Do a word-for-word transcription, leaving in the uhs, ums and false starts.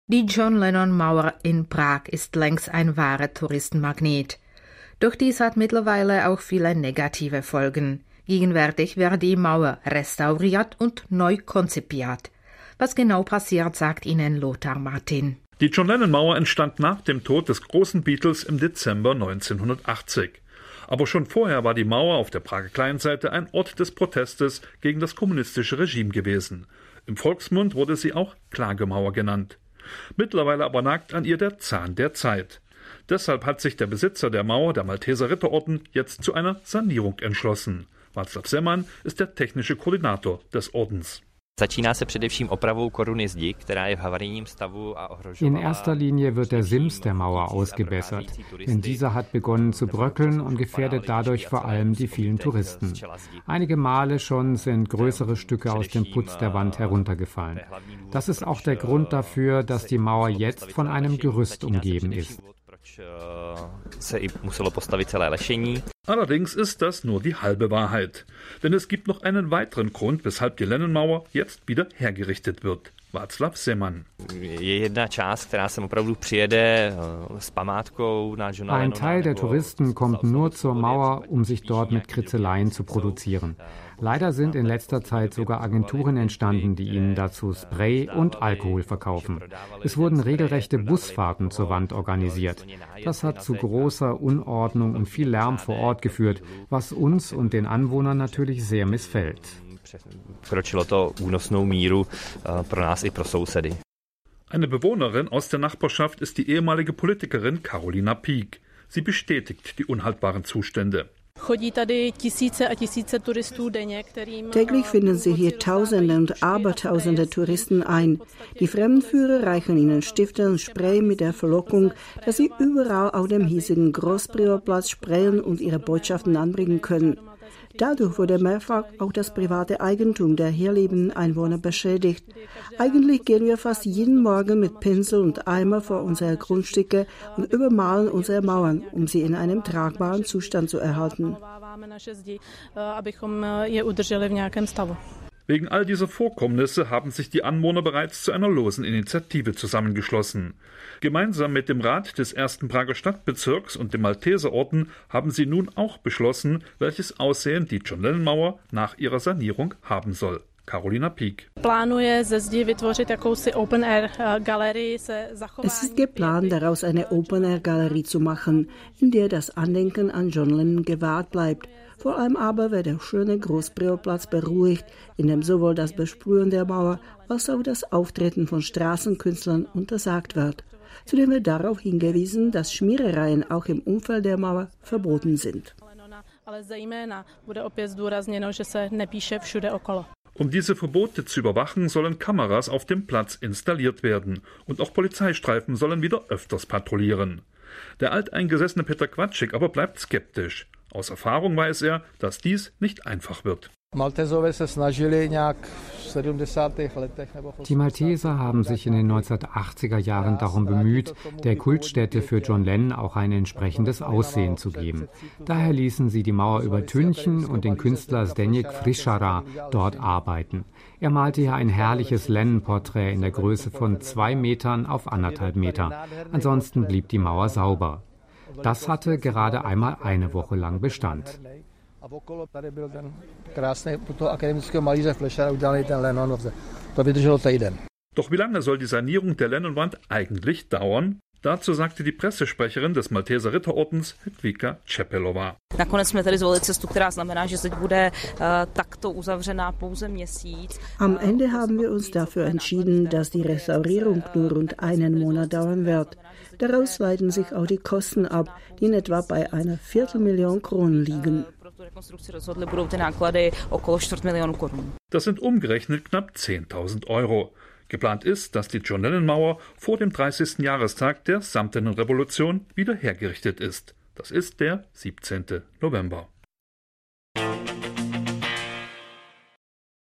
Die John-Lennon-Mauer in Prag ist längst ein wahrer Touristenmagnet. Doch dies hat mittlerweile auch viele negative Folgen. Gegenwärtig wird die Mauer restauriert und neu konzipiert. Was genau passiert, sagt Ihnen Lothar Martin. Die John-Lennon-Mauer entstand nach dem Tod des großen Beatles im Dezember neunzehnhundertachtzig. Aber schon vorher war die Mauer auf der Prager Kleinseite ein Ort des Protestes gegen das kommunistische Regime gewesen. Im Volksmund wurde sie auch Klagemauer genannt. Mittlerweile aber nagt an ihr der Zahn der Zeit. Deshalb hat sich der Besitzer der Mauer, der Malteser Ritterorden, jetzt zu einer Sanierung entschlossen. Václav Zeman ist der technische Koordinator des Ordens. In erster Linie wird der Sims der Mauer ausgebessert, denn dieser hat begonnen zu bröckeln und gefährdet dadurch vor allem die vielen Touristen. Einige Male schon sind größere Stücke aus dem Putz der Wand heruntergefallen. Das ist auch der Grund dafür, dass die Mauer jetzt von einem Gerüst umgeben ist. Allerdings ist das nur die halbe Wahrheit. Denn es gibt noch einen weiteren Grund, weshalb die Lennon-Mauer jetzt wieder hergerichtet wird. Václav Zeman. Ein Teil der Touristen kommt nur zur Mauer, um sich dort mit Kritzeleien zu produzieren. Leider sind in letzter Zeit sogar Agenturen entstanden, die ihnen dazu Spray und Alkohol verkaufen. Es wurden regelrechte Busfahrten zur Wand organisiert. Das hat zu großer Unordnung und viel Lärm vor Ort geführt, was uns und den Anwohnern natürlich sehr missfällt. Eine Bewohnerin aus der Nachbarschaft ist die ehemalige Politikerin Karolina Pík. Sie bestätigt die unhaltbaren Zustände. Täglich finden sich hier Tausende und Abertausende Touristen ein. Die Fremdenführer reichen ihnen Stifte und Spray mit der Verlockung, dass sie überall auf dem hiesigen Großpriorplatz sprayen und ihre Botschaften anbringen können. Dadurch wurde mehrfach auch das private Eigentum der hier lebenden Einwohner beschädigt. Eigentlich gehen wir fast jeden Morgen mit Pinsel und Eimer vor unsere Grundstücke und übermalen unsere Mauern, um sie in einem tragbaren Zustand zu erhalten. Wegen all dieser Vorkommnisse haben sich die Anwohner bereits zu einer losen Initiative zusammengeschlossen. Gemeinsam mit dem Rat des ersten Prager Stadtbezirks und dem Malteserorden haben sie nun auch beschlossen, welches Aussehen die John-Lennon-Mauer nach ihrer Sanierung haben soll. Karolina Pík. Es ist geplant, daraus eine Open-Air-Galerie zu machen, in der das Andenken an John Lennon gewahrt bleibt. Vor allem aber wird der schöne Großpriorplatz beruhigt, in dem sowohl das Besprühen der Mauer als auch das Auftreten von Straßenkünstlern untersagt wird. Zudem wird darauf hingewiesen, dass Schmierereien auch im Umfeld der Mauer verboten sind. Um diese Verbote zu überwachen, sollen Kameras auf dem Platz installiert werden und auch Polizeistreifen sollen wieder öfters patrouillieren. Der alteingesessene Petr Quatschik aber bleibt skeptisch. Aus Erfahrung weiß er, dass dies nicht einfach wird. Die Malteser haben sich in den neunzehnhundertachtziger Jahren darum bemüht, der Kultstätte für John Lennon auch ein entsprechendes Aussehen zu geben. Daher ließen sie die Mauer übertünchen und den Künstler Zdeněk Frišara dort arbeiten. Er malte hier ein herrliches Lennon-Porträt in der Größe von zwei Metern auf anderthalb Meter. Ansonsten blieb die Mauer sauber. Das hatte gerade einmal eine Woche lang Bestand. Doch wie lange soll die Sanierung der Lennonwand eigentlich dauern? Dazu sagte die Pressesprecherin des Malteser Ritterordens Hedvika Čepelová. Am Ende haben wir uns dafür entschieden, dass die Restaurierung nur rund einen Monat dauern wird. Daraus leiten sich auch die Kosten ab, die in etwa bei einer Viertelmillion Kronen liegen. Das sind umgerechnet knapp zehntausend Euro. Geplant ist, dass die John-Lennon-Mauer vor dem dreißigsten Jahrestag der Samtenen Revolution wieder hergerichtet ist. Das ist der siebzehnten November.